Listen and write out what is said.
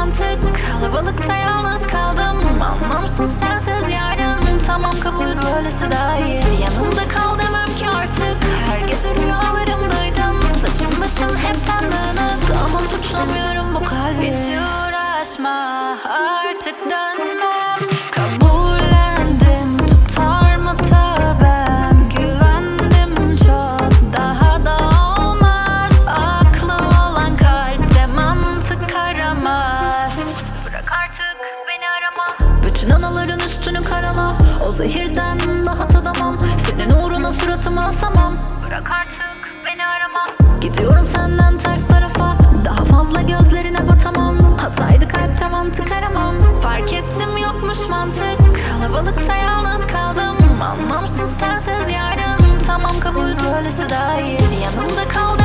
mantık. Kalabalıkta yalnız kaldım, anlamsız sensiz yarın. Tamam kabul, böylesi daha iyi. Yanımda kal demem ki artık. Her gece rüyalarımdaydın. Saçım başım hepten dağınık, ama suçlamıyorum bu kalbi. Hiç uğraşma, artık dönmem. Kabullendim, tutar mı tövbem? Güvendim çok, daha da olmaz. Aklı olan kalpte mantık aramaz. Bırak artık beni arama. Bütün anıların üstünü karala. O zehirden daha tadamam. Senin uğruna suratıma asamam. Bırak artık beni arama. Gidiyorum senden ters tarafa. Daha fazla gözlerine batamam. Hataydı kalpte mantık aramam. Fark ettim yokmuş mantık. Kalabalıkta yalnız kaldım, anlamsız sensiz yarın. Tamam kabul, böylesi daha iyi. Yanımda kal